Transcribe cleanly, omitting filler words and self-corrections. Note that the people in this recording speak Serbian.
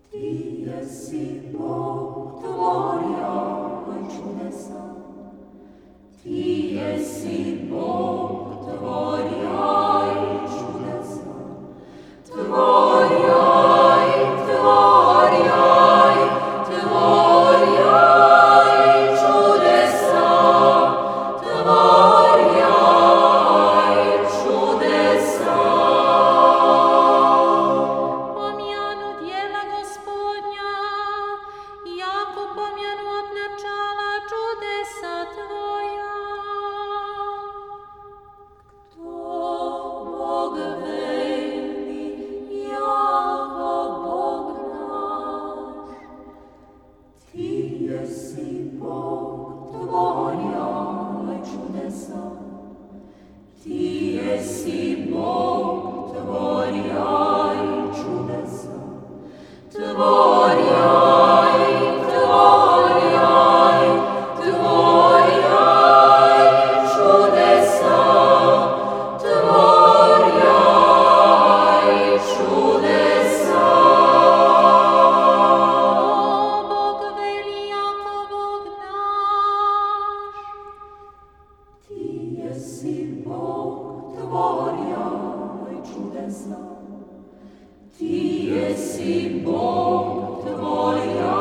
Ti jesi Bog, tvorio čudesa. Ti jesi Bog, tvorio čudesa. Tvorio, tvorio, tvorio čudesa. Tvorio čudesa. Pomjanu djela Gospodnja, jako pomjanu od načala čudesa Tvoja. Kto Bog veli, jako Bog naš. Ti jesi Bog, tvorio čudesa. Ti jesi Bog, tvorio čudesa. Tvorio, tvorio, tvorio čudesa. Tvorio čudesa. O Bog veli, jako Bog naš. Ti jesi Bog, tvorio čudesa. Ti jesi Bog, tvorio